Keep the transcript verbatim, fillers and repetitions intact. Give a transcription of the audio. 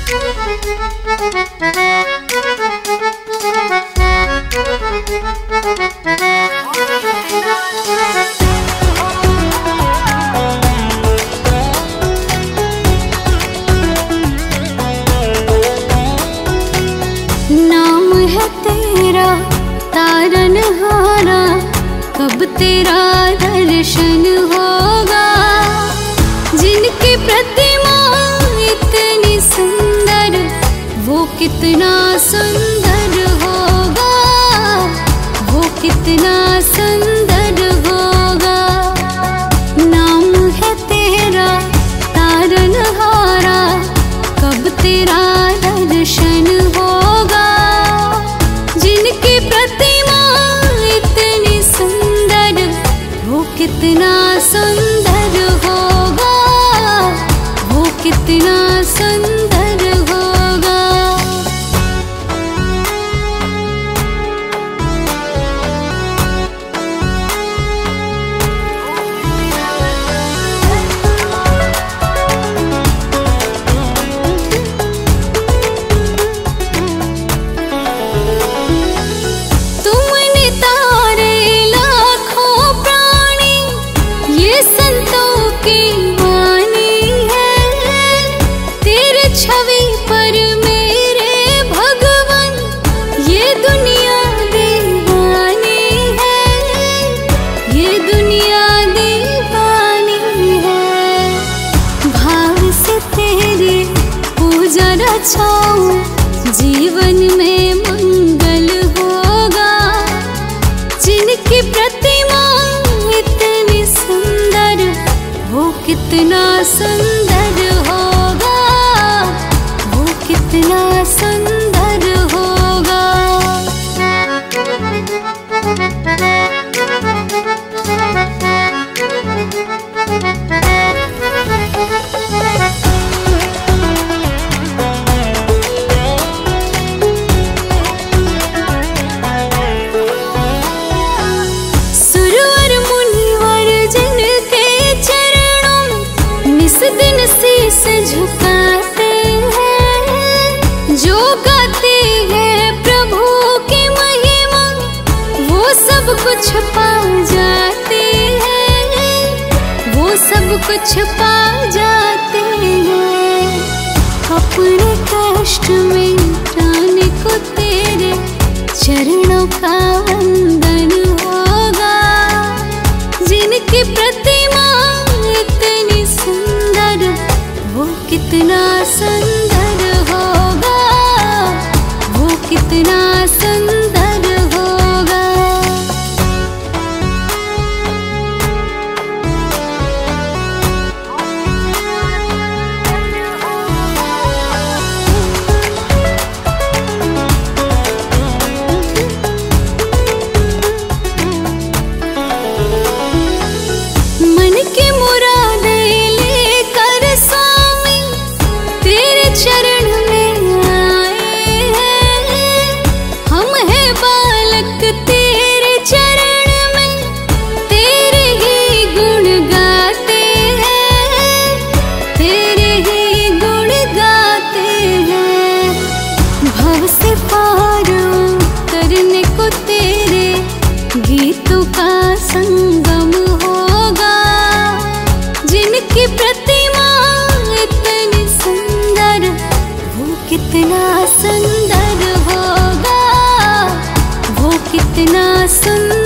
नाम है तेरा तारनहारा, कब तेरा दर्शन होगा। जिनकी प्रतिमा इतनी सुंदर, वो कितना सुंदर होगा, वो कितना सुंदर होगा। नाम है तेरा तारनहारा, कब तेरा दर्शन होगा। जिनकी प्रतिमा इतनी सुंदर, वो कितना सुंदर होगा, वो कितना सुंदर होगा। तुमने तारे लाखों प्राणी, ये संतों की वाणी है। तेरे छवि पर मेरे भगवन, ये दुनिया दीवानी है, ये दुनिया दीवानी है। भाव से तेरी पूजा रचाऊं, जीवन में मंगल होगा। जिनकी प्रतिमा इतनी सुंदर, वो कितना सुंदर होगा, वो कितना सुंदर होगा। सुरवर मुनिवर जिनके चरणों में निस दिन शीस झुकाते हैं। जो गाते हैं प्रभु की महिमा, वो सब कुछ पा जाते हैं, वो सब कुछ पा जाते हैं। अपने कष्ट मिटाने को तेरे चरणों का वंदन होगा। जिनकी प्रतिमा इतनी सुंदर, वो कितना सुंदर होगा, वो कितना सुंदर होगा। मन की मुरादे लेकर स्वामी तेरे चरण में आए हैं। हम हैं बालक तेरे चरण में, तेरे ही गुण गाते हैं, तेरे ही गुण गाते हैं। भव से पार करने को तेरे गीतों का संगम होगा। जिनकी प्रतिमा इतनी सुंदर, वो कितना सुंदर होगा, वो कितना सुंदर